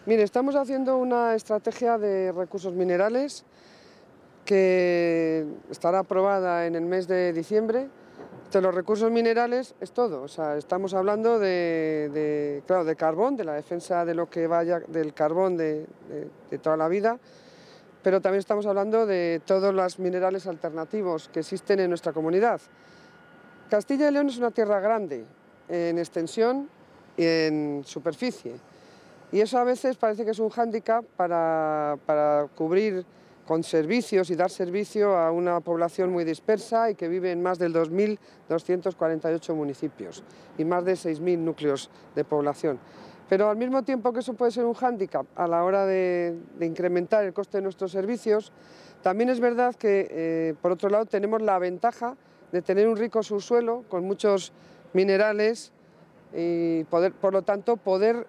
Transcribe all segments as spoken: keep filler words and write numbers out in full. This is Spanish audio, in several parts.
Mire, estamos haciendo una estrategia de recursos minerales que estará aprobada en el mes de diciembre. De los recursos minerales es todo, o sea, estamos hablando de, de, claro, de carbón, de la defensa de lo que vaya del carbón de, de, de toda la vida, pero también estamos hablando de todos los minerales alternativos que existen en nuestra comunidad. Castilla y León es una tierra grande en extensión y en superficie. Y eso a veces parece que es un hándicap para, para cubrir con servicios y dar servicio a una población muy dispersa y que vive en más de dos mil doscientos cuarenta y ocho municipios y más de seis mil núcleos de población. Pero al mismo tiempo que eso puede ser un hándicap a la hora de, de incrementar el coste de nuestros servicios, también es verdad que, eh, por otro lado, tenemos la ventaja de tener un rico subsuelo con muchos minerales y, poder, por lo tanto, poder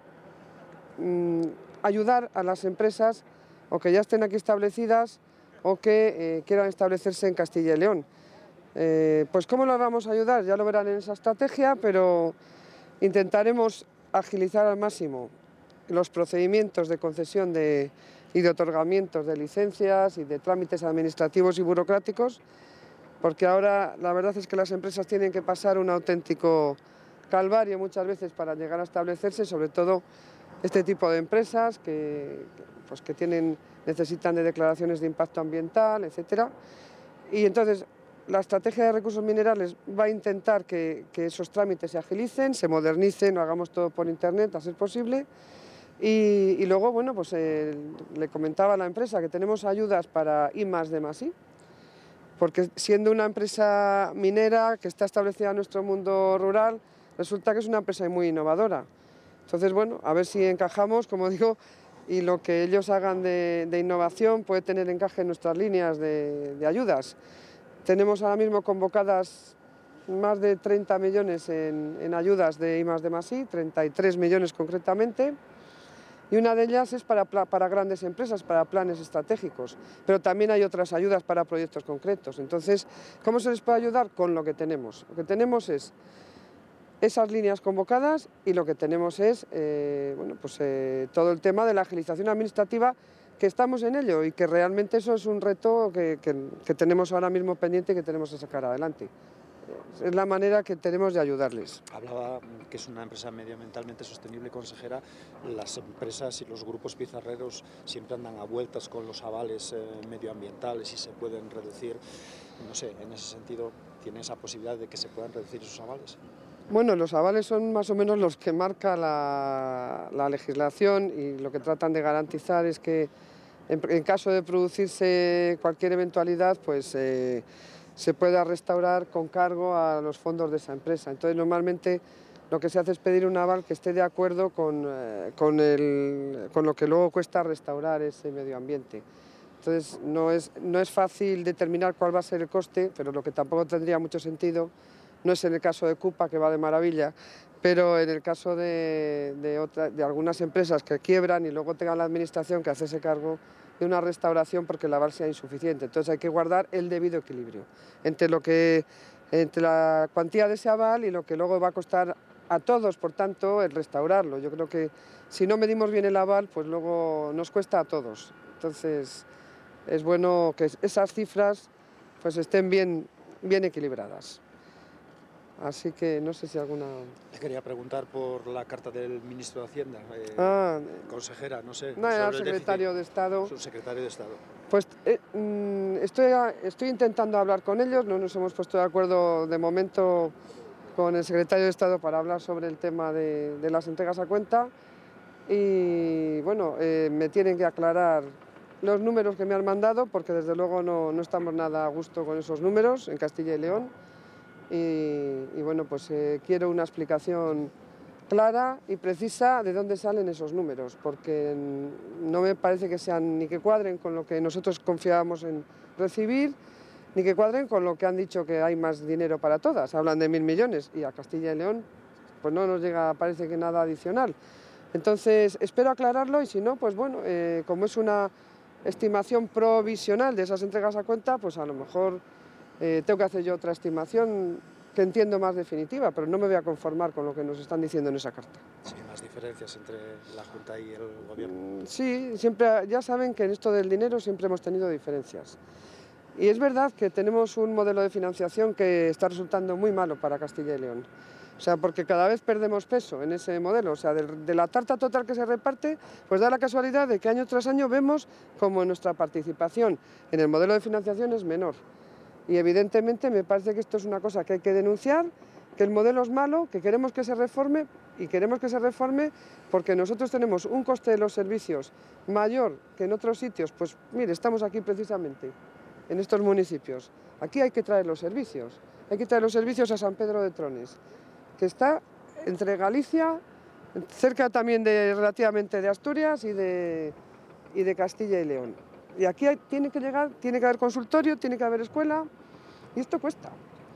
ayudar a las empresas o que ya estén aquí establecidas o que eh, quieran establecerse en Castilla y León. Eh, pues ¿cómo las vamos a ayudar? Ya lo verán en esa estrategia, pero intentaremos agilizar al máximo los procedimientos de concesión de, y de otorgamientos de licencias y de trámites administrativos y burocráticos, porque ahora la verdad es que las empresas tienen que pasar un auténtico calvario muchas veces para llegar a establecerse, sobre todo este tipo de empresas que, pues, que tienen, necesitan de declaraciones de impacto ambiental, etcétera. Y entonces la estrategia de recursos minerales va a intentar que, que esos trámites se agilicen, se modernicen, lo hagamos todo por internet a ser posible. Y, y luego, bueno, pues eh, le comentaba a la empresa que tenemos ayudas para I más D más I, porque siendo una empresa minera que está establecida en nuestro mundo rural, resulta que es una empresa muy innovadora. Entonces, bueno, a ver si encajamos, como digo, y lo que ellos hagan de, de innovación puede tener encaje en nuestras líneas de, de ayudas. Tenemos ahora mismo convocadas más de treinta millones en, en ayudas de I más D más I, treinta y tres millones concretamente, y una de ellas es para, para grandes empresas, para planes estratégicos, pero también hay otras ayudas para proyectos concretos. Entonces, ¿cómo se les puede ayudar? Con lo que tenemos. Lo que tenemos es esas líneas convocadas y lo que tenemos es eh, bueno, pues, eh, todo el tema de la agilización administrativa, que estamos en ello y que realmente eso es un reto que, que, que tenemos ahora mismo pendiente y que tenemos que sacar adelante. Es la manera que tenemos de ayudarles. Hablaba que es una empresa medioambientalmente sostenible, consejera. Las empresas y los grupos pizarreros siempre andan a vueltas con los avales eh, medioambientales y se pueden reducir. No sé, en ese sentido, ¿tiene esa posibilidad de que se puedan reducir esos avales? Bueno, los avales son más o menos los que marca la, la legislación y lo que tratan de garantizar es que en, en caso de producirse cualquier eventualidad, pues eh, se pueda restaurar con cargo a los fondos de esa empresa. Entonces, normalmente lo que se hace es pedir un aval que esté de acuerdo con, eh, con, el, con lo que luego cuesta restaurar ese medio ambiente. Entonces, no es, no es fácil determinar cuál va a ser el coste, pero lo que tampoco tendría mucho sentido no es en el caso de Cupa, que va de maravilla, pero en el caso de, de, otra, de algunas empresas que quiebran y luego tengan la administración que hacerse cargo de una restauración porque el aval sea insuficiente. Entonces hay que guardar el debido equilibrio entre, lo que, entre la cuantía de ese aval y lo que luego va a costar a todos, por tanto, el restaurarlo. Yo creo que si no medimos bien el aval, pues luego nos cuesta a todos. Entonces es bueno que esas cifras pues estén bien, bien equilibradas. Así que no sé si alguna... Le quería preguntar por la carta del ministro de Hacienda, eh, ah, consejera, no sé. No, era el sobre secretario el de Estado. Su secretario de Estado. Pues eh, estoy, estoy intentando hablar con ellos, no nos hemos puesto de acuerdo de momento con el secretario de Estado para hablar sobre el tema de, de las entregas a cuenta y bueno, eh, me tienen que aclarar los números que me han mandado porque desde luego no, no estamos nada a gusto con esos números en Castilla y León. Y, y bueno, pues eh, quiero una explicación clara y precisa de dónde salen esos números, porque no me parece que sean ni que cuadren con lo que nosotros confiábamos en recibir, ni que cuadren con lo que han dicho que hay más dinero para todas. Hablan de mil millones y a Castilla y León pues no nos llega, parece que nada adicional. Entonces espero aclararlo y si no, pues bueno, eh, como es una estimación provisional de esas entregas a cuenta, pues a lo mejor Eh, tengo que hacer yo otra estimación que entiendo más definitiva, pero no me voy a conformar con lo que nos están diciendo en esa carta. Sí, más diferencias entre la Junta y el Gobierno. Sí, siempre, ya saben que en esto del dinero siempre hemos tenido diferencias. Y es verdad que tenemos un modelo de financiación que está resultando muy malo para Castilla y León. O sea, porque cada vez perdemos peso en ese modelo. O sea, de, de la tarta total que se reparte, pues da la casualidad de que año tras año vemos como nuestra participación en el modelo de financiación es menor. Y evidentemente me parece que esto es una cosa que hay que denunciar, que el modelo es malo, que queremos que se reforme y queremos que se reforme porque nosotros tenemos un coste de los servicios mayor que en otros sitios. Pues mire, estamos aquí precisamente, en estos municipios. Aquí hay que traer los servicios, hay que traer los servicios a San Pedro de Trones, que está entre Galicia, cerca también de relativamente de Asturias y de, y de Castilla y León. Y aquí hay, tiene que llegar, tiene que haber consultorio, tiene que haber escuela, y esto cuesta.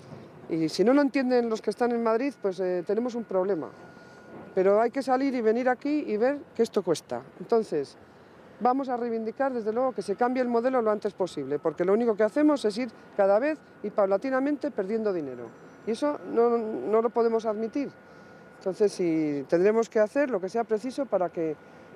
Y si no lo entienden los que están en Madrid, pues eh, tenemos un problema. Pero hay que salir y venir aquí y ver que esto cuesta. Entonces, vamos a reivindicar, desde luego, que se cambie el modelo lo antes posible, porque lo único que hacemos es ir cada vez y paulatinamente perdiendo dinero. Y eso no, no lo podemos admitir. Entonces, sí, tendremos que hacer lo que sea preciso para que,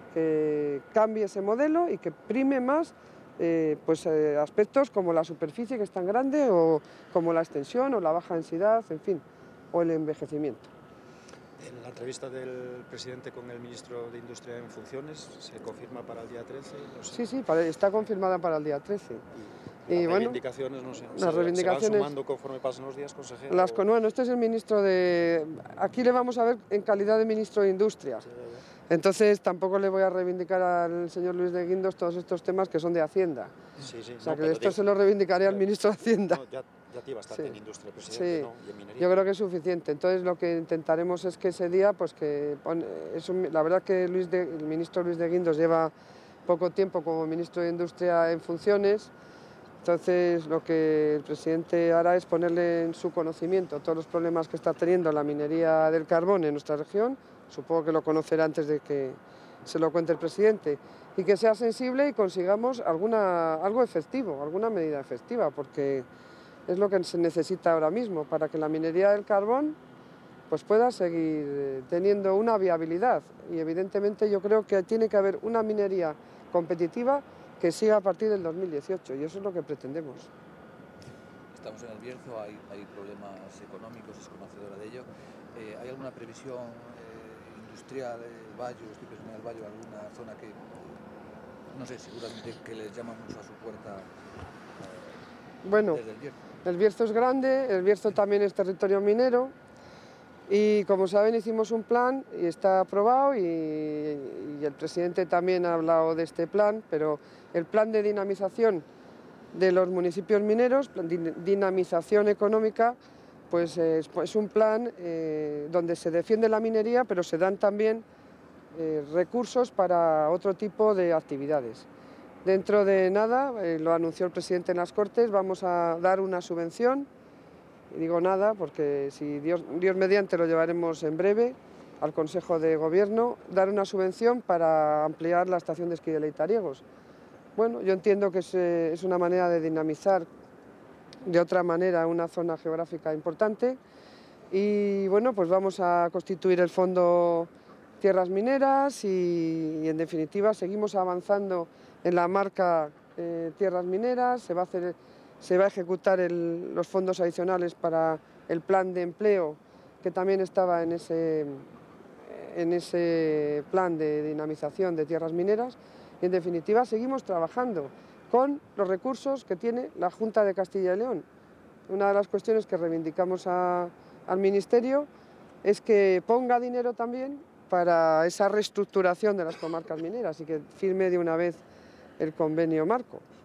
que cambie ese modelo y que prime más eh, pues, eh, aspectos como la superficie, que es tan grande, o como la extensión, o la baja densidad, en fin, o el envejecimiento. En la entrevista del presidente con el ministro de Industria en funciones, ¿se confirma para el día trece? No sé. Sí, sí, está confirmada para el día trece. Y, y las bueno, reivindicaciones, no sé, las se, reivindicaciones, ¿se van sumando conforme pasan los días, consejero? Las, bueno, este es el ministro de... Aquí le vamos a ver en calidad de ministro de Industria. Sí, entonces tampoco le voy a reivindicar al señor Luis de Guindos todos estos temas que son de Hacienda. Sí, sí, o sea, no, que esto digo, se lo reivindicaré al ministro de Hacienda. No, ya, ya tiene bastante sí. en industria, presidente, sí. ¿no? Y en minería. Yo creo que es suficiente. Entonces lo que intentaremos es que ese día, pues que... Es un, la verdad que Luis de, el ministro Luis de Guindos lleva poco tiempo como ministro de Industria en funciones. Entonces lo que el presidente hará es ponerle en su conocimiento todos los problemas que está teniendo la minería del carbón en nuestra región. Supongo que lo conocerá antes de que se lo cuente el presidente, y que sea sensible y consigamos alguna, algo efectivo, alguna medida efectiva, porque es lo que se necesita ahora mismo para que la minería del carbón pues, pueda seguir teniendo una viabilidad. Y evidentemente yo creo que tiene que haber una minería competitiva que siga a partir del dos mil dieciocho, y eso es lo que pretendemos. Estamos en el Bierzo, hay, hay problemas económicos, es conocedora de ello. Eh, ¿Hay alguna previsión eh, industrial, el Bayo, estoy pensando en el Bayo, alguna zona que, no sé, seguramente que les llama mucho a su puerta eh, bueno, desde el Bierzo? El Bierzo es grande, el Bierzo también es territorio minero, y como saben hicimos un plan y está aprobado, y, y el presidente también ha hablado de este plan, pero el plan de dinamización de los municipios mineros, dinamización económica, pues es, es un plan eh, donde se defiende la minería, pero se dan también eh, recursos para otro tipo de actividades. Dentro de nada, eh, lo anunció el presidente en las Cortes, vamos a dar una subvención, y digo nada porque si Dios, Dios mediante lo llevaremos en breve al Consejo de Gobierno, dar una subvención para ampliar la estación de esquí de Leitariegos. Bueno, yo entiendo que es, eh, es una manera de dinamizar de otra manera una zona geográfica importante, y bueno, pues vamos a constituir el Fondo Tierras Mineras y, y en definitiva seguimos avanzando en la marca eh, Tierras Mineras. Se va a, hacer, se va a ejecutar el, los fondos adicionales para el plan de empleo que también estaba en ese, en ese plan de dinamización de tierras mineras. Y en definitiva seguimos trabajando con los recursos que tiene la Junta de Castilla y León. Una de las cuestiones que reivindicamos a, al Ministerio es que ponga dinero también para esa reestructuración de las comarcas mineras y que firme de una vez el convenio marco.